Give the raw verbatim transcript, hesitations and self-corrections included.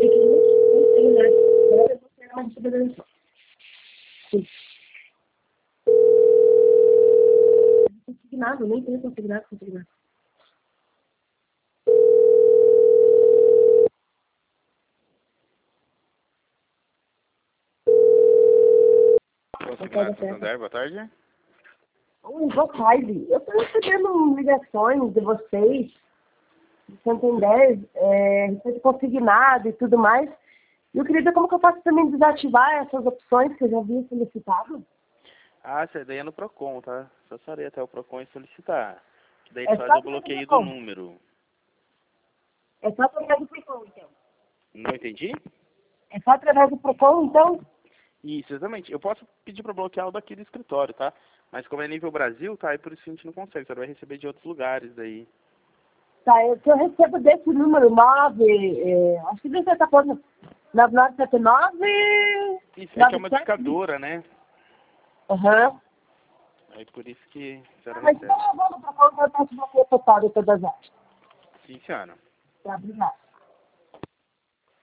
que que não, não tem nada. Agora eu vou pegar uma distribuição. Sim. Consignado, nem tem consignado, consignado. Consignado Santander, boa tarde. Oi, boa tarde. Eu estou recebendo ligações de vocês, de Santander, é, de consignado e tudo mais. E eu queria ver como que eu faço também desativar essas opções que eu já havia solicitado. Ah, essa daí é no Procon, tá? Só sair até o Procon e solicitar. Que daí É faz só o através do bloqueio do Procon. número. É só através do Procon, então. Não entendi? É só através do Procon, então? Isso, exatamente. Eu posso pedir para bloquear o daqui do escritório, tá? Mas como é nível Brasil, tá? E por isso a gente não consegue. Você vai receber de outros lugares daí. Tá, eu, que eu recebo desse número nove, é, acho que deve ser essa coisa, nove nove sete nove, Isso, é que é nove uma sete. discadora, né? Aham. Aí por isso que a Ah, senhora mas recebe. então eu vou no Procon, eu posso bloquear total de todas elas. Sim, senhora. Tá, obrigada.